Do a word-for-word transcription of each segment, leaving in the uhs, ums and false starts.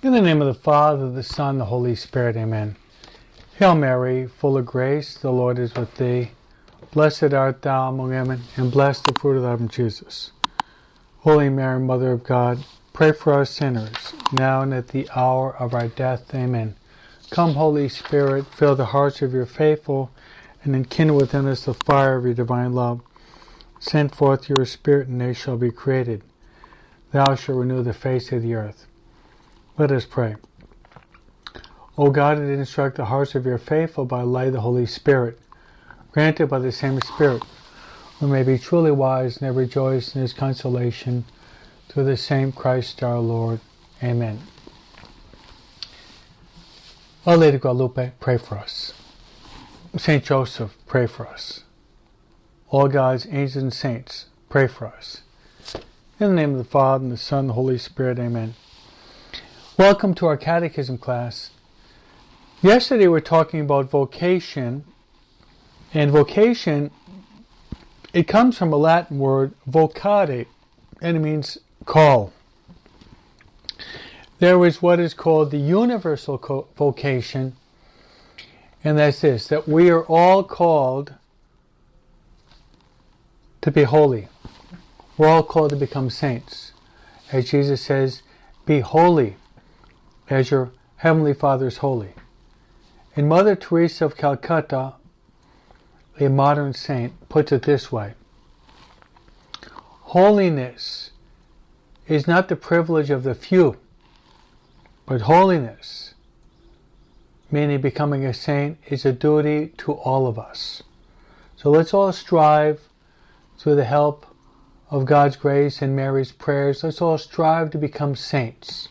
In the name of the Father, the Son, the Holy Spirit, amen. Hail Mary, full of grace, the Lord is with thee. Blessed art thou among women, and blessed the fruit of thy womb, Jesus. Holy Mary, Mother of God, pray for us sinners, now and at the hour of our death, amen. Come, Holy Spirit, fill the hearts of your faithful, and enkindle within us the fire of your divine love. Send forth your Spirit, and they shall be created. Thou shalt renew the face of the earth. Let us pray. O God, that instruct the hearts of your faithful by the light of the Holy Spirit, granted by the same Spirit, we may be truly wise and ever rejoice in his consolation, through the same Christ our Lord. Amen. Our Lady of Guadalupe, pray for us. Saint Joseph, pray for us. All God's angels and saints, pray for us. In the name of the Father, and the Son, and the Holy Spirit, amen. Welcome to our catechism class. Yesterday we were talking about vocation, and vocation, it comes from a Latin word, vocare, and it means call. There is what is called the universal co- vocation, and that's this, that we are all called to be holy. We're all called to become saints. As Jesus says, be holy as your Heavenly Father is holy. And Mother Teresa of Calcutta, a modern saint, puts it this way. Holiness is not the privilege of the few, but holiness, meaning becoming a saint, is a duty to all of us. So let's all strive, through the help of God's grace and Mary's prayers, let's all strive to become saints.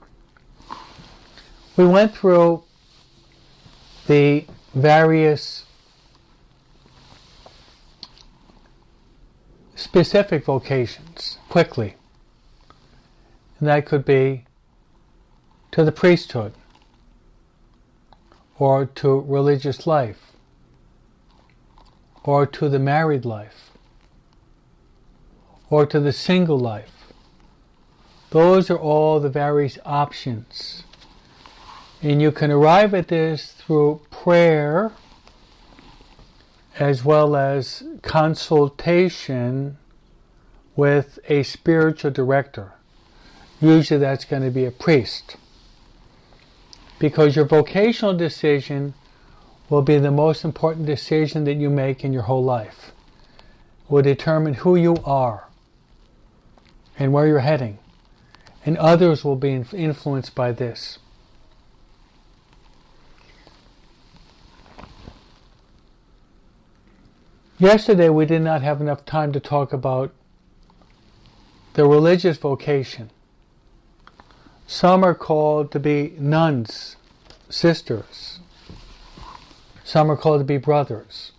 We went through the various specific vocations quickly. And that could be to the priesthood, or to religious life, or to the married life, or to the single life. Those are all the various options. And you can arrive at this through prayer as well as consultation with a spiritual director. Usually that's going to be a priest. Because your vocational decision will be the most important decision that you make in your whole life. It will determine who you are and where you're heading. And others will be influenced by this. Yesterday we did not have enough time to talk about the religious vocation. Some are called to be nuns, sisters. Some are called to be brothers,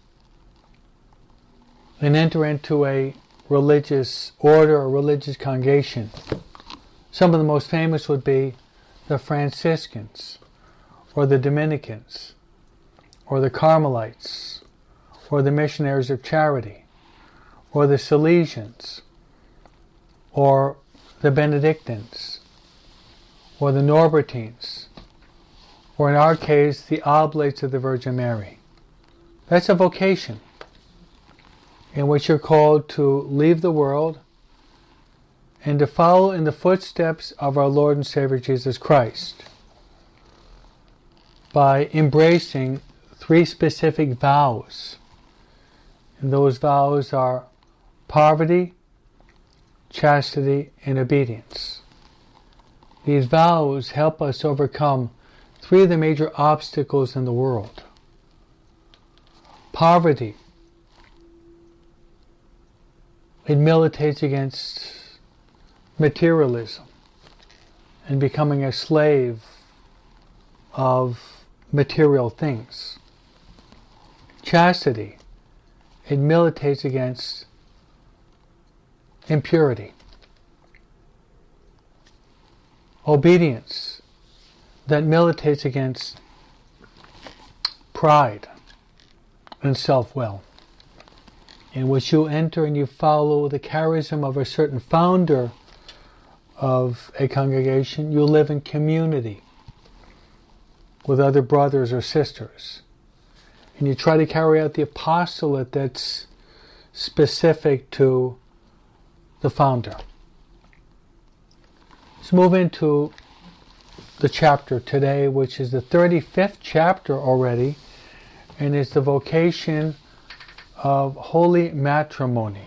and enter into a religious order or religious congregation. Some of the most famous would be the Franciscans, or the Dominicans, or the Carmelites, or the Missionaries of Charity, or the Salesians, or the Benedictines, or the Norbertines, or in our case, the Oblates of the Virgin Mary. That's a vocation in which you're called to leave the world and to follow in the footsteps of our Lord and Savior Jesus Christ by embracing three specific vows. And those vows are poverty, chastity, and obedience. These vows help us overcome three of the major obstacles in the world. Poverty. It militates against materialism and becoming a slave of material things. Chastity. It militates against impurity. Obedience, that militates against pride and self-will, in which you enter and you follow the charism of a certain founder of a congregation, you live in community with other brothers or sisters. And you try to carry out the apostolate that's specific to the founder. Let's move into the chapter today, which is the thirty-fifth chapter already, and is the vocation of holy matrimony.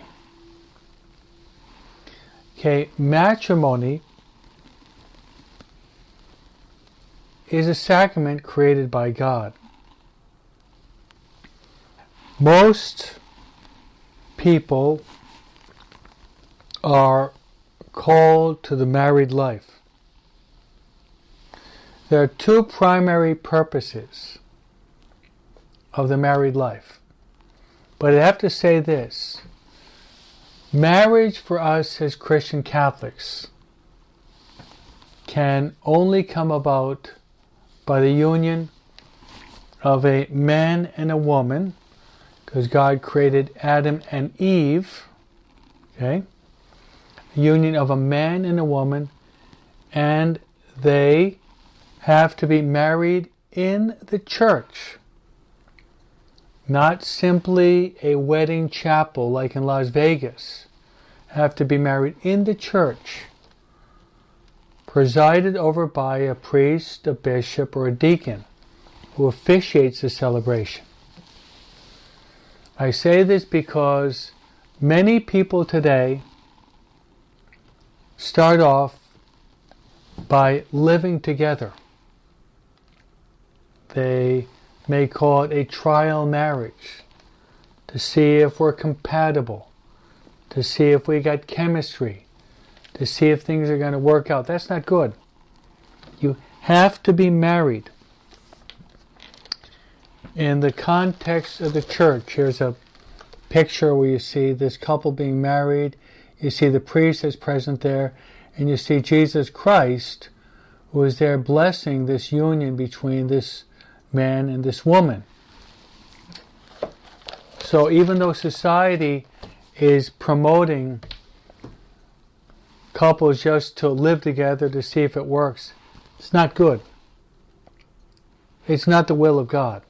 Okay, matrimony is a sacrament created by God. Most people are called to the married life. There are two primary purposes of the married life. But I have to say this. Marriage for us as Christian Catholics can only come about by the union of a man and a woman, because God created Adam and Eve, okay? A union of a man and a woman, and they have to be married in the church. Not simply a wedding chapel like in Las Vegas. Have to be married in the church, presided over by a priest, a bishop, or a deacon who officiates the celebration. I say this because many people today start off by living together. They may call it a trial marriage, to see if we're compatible, to see if we got chemistry, to see if things are going to work out. That's not good. You have to be married. In the context of the church, here's a picture where you see this couple being married, you see the priest is present there, and you see Jesus Christ, who is there blessing this union between this man and this woman. So even though society is promoting couples just to live together to see if it works, it's not good. It's not the will of God.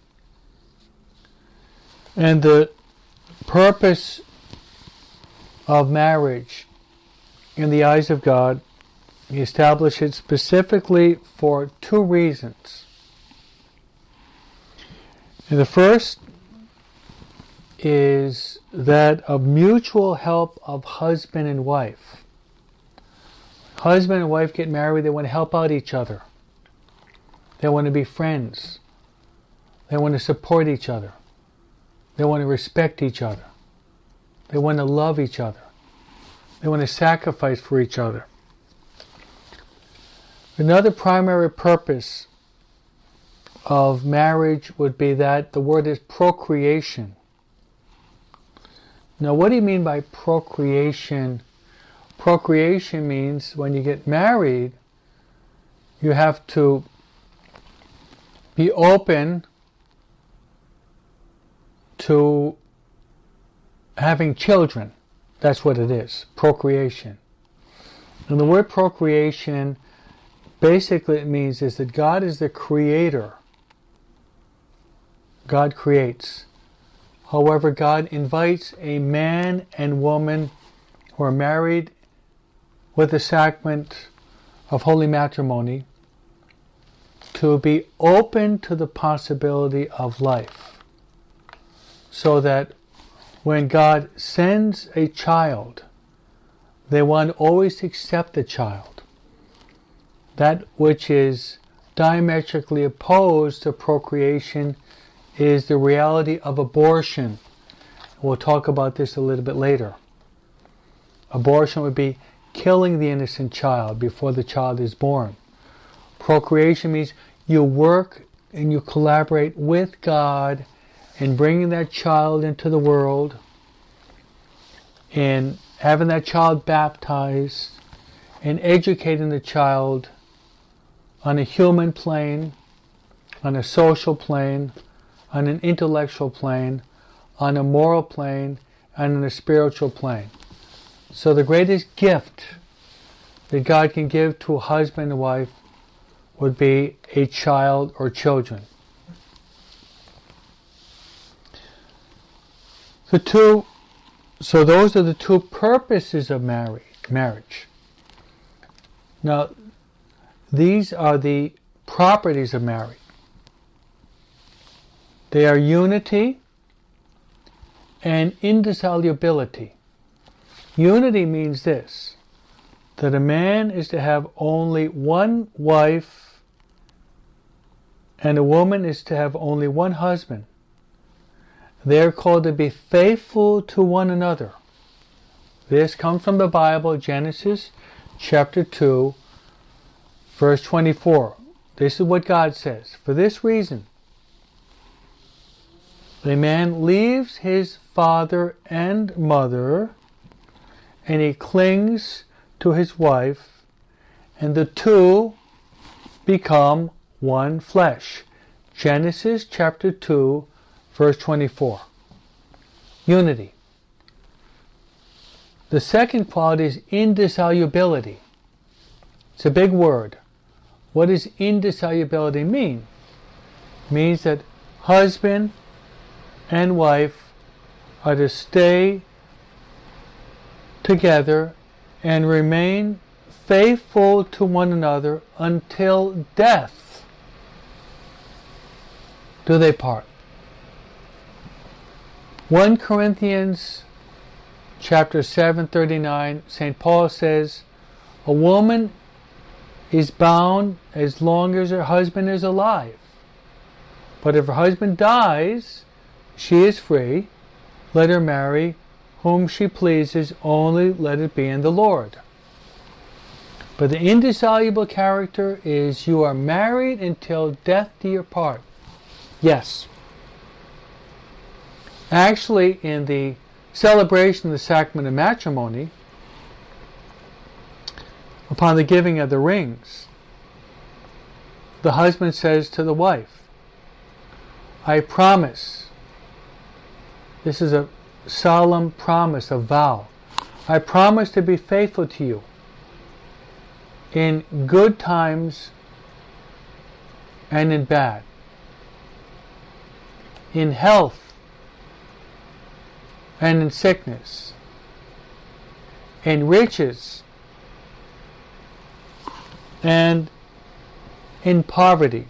And the purpose of marriage in the eyes of God, He established it specifically for two reasons. And the first is that of mutual help of husband and wife. Husband and wife get married, they want to help out each other. They want to be friends. They want to support each other. They want to respect each other. They want to love each other. They want to sacrifice for each other. Another primary purpose of marriage would be that the word is procreation. Now, what do you mean by procreation? Procreation means when you get married, you have to be open to having children. That's what it is, procreation. And the word procreation, basically it means is that God is the creator. God creates. However, God invites a man and woman who are married with the sacrament of holy matrimony to be open to the possibility of life. So that when God sends a child, they want to always accept the child. That which is diametrically opposed to procreation is the reality of abortion. We'll talk about this a little bit later. Abortion would be killing the innocent child before the child is born. Procreation means you work and you collaborate with God in bringing that child into the world, in having that child baptized, in educating the child on a human plane, on a social plane, on an intellectual plane, on a moral plane, and on a spiritual plane. So the greatest gift that God can give to a husband and wife would be a child or children. The two, so those are the two purposes of marriage. marriage. Now, these are the properties of marriage. They are unity and indissolubility. Unity means this, that a man is to have only one wife and a woman is to have only one husband. They are called to be faithful to one another. This comes from the Bible, Genesis chapter two, verse twenty-four. This is what God says. For this reason, a man leaves his father and mother, and he clings to his wife, and the two become one flesh. Genesis chapter two, verse twenty-four. Unity. The second quality is indissolubility. It's a big word. What does indissolubility mean? It means that husband and wife are to stay together and remain faithful to one another until death do they part. First Corinthians chapter seven, thirty-nine, Saint Paul says, a woman is bound as long as her husband is alive. But if her husband dies, she is free. Let her marry whom she pleases, only let it be in the Lord. But the indissoluble character is you are married until death do you part. Yes. Actually, in the celebration of the sacrament of matrimony, upon the giving of the rings, the husband says to the wife, I promise, this is a solemn promise, a vow, I promise to be faithful to you in good times and in bad, in health and in sickness, in riches and in poverty,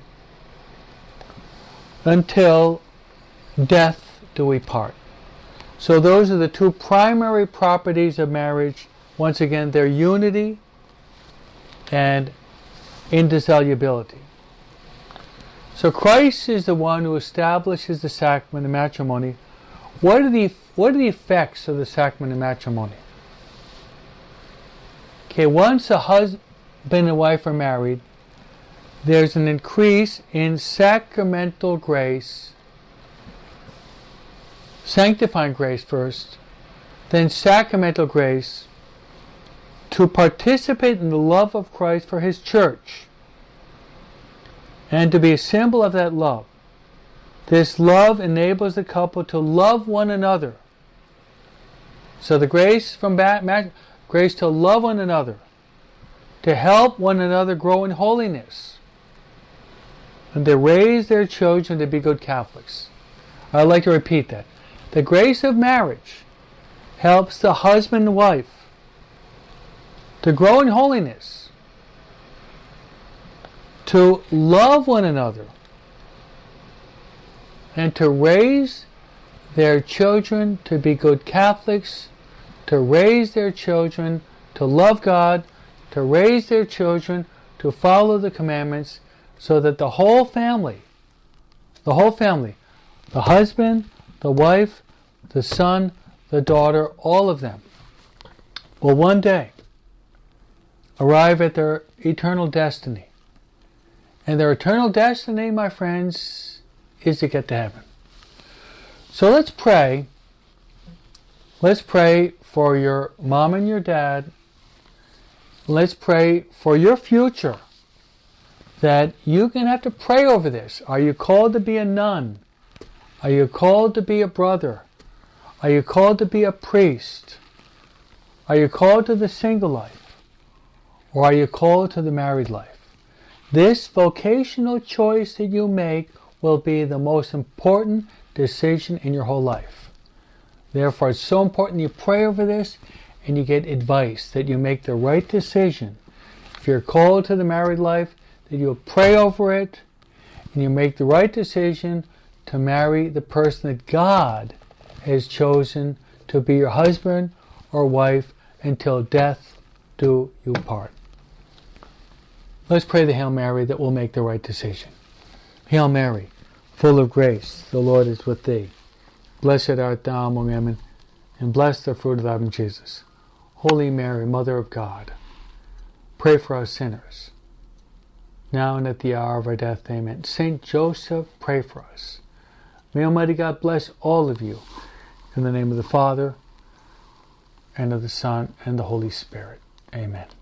until death do we part. So those are the two primary properties of marriage. Once again, their unity and indissolubility. So Christ is the one who establishes the sacrament of matrimony. What are the what are the effects of the sacrament of matrimony? Okay, once a husband and wife are married, there's an increase in sacramental grace, sanctifying grace first, then sacramental grace, to participate in the love of Christ for His church, and to be a symbol of that love. This love enables the couple to love one another. So the grace from that, grace to love one another, to help one another grow in holiness, and to raise their children to be good Catholics. I'd like to repeat that. The grace of marriage helps the husband and wife to grow in holiness, to love one another, and to raise their children to be good Catholics, to raise their children to love God, to raise their children to follow the commandments, so that the whole family, the whole family, the husband, the wife, the son, the daughter, all of them, will one day arrive at their eternal destiny. And their eternal destiny, my friends, is to get to heaven. So let's pray. Let's pray for your mom and your dad. Let's pray for your future, that you're going to have to pray over this. Are you called to be a nun? Are you called to be a brother? Are you called to be a priest? Are you called to the single life? Or are you called to the married life? This vocational choice that you make will be the most important decision in your whole life. Therefore, it's so important you pray over this and you get advice that you make the right decision. If you're called to the married life, that you'll pray over it and you make the right decision to marry the person that God has chosen to be your husband or wife until death do you part. Let's pray the Hail Mary that will make the right decision. Hail Mary, full of grace, the Lord is with thee. Blessed art thou among women, and blessed the fruit of thy womb, Jesus. Holy Mary, Mother of God, pray for us sinners, now and at the hour of our death. Amen. Saint Joseph, pray for us. May Almighty God bless all of you. In the name of the Father, and of the Son, and the Holy Spirit. Amen.